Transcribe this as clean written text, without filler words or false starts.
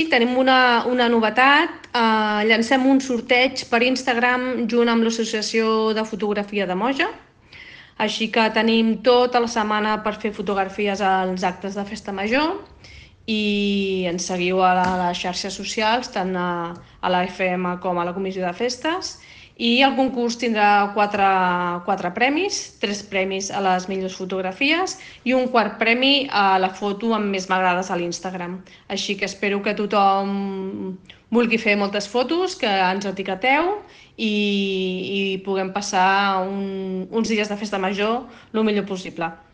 tenim una novetat. Llancem un sorteig per Instagram junt amb l'Associació de Fotografia de Moja. Així que tenim tota la setmana per fer fotografies als actes de Festa Major i ens seguiu a les xarxes socials, tant a la FM com a la Comissió de Festes. I el concurs tindrà quatre premis, 3 premis a les millors fotografies i un quart premi a la foto amb més m'agrades a l'Instagram. Així que espero que tothom vulgui fer moltes fotos, que ens etiqueteu i puguem passar uns dies de Festa Major el millor possible.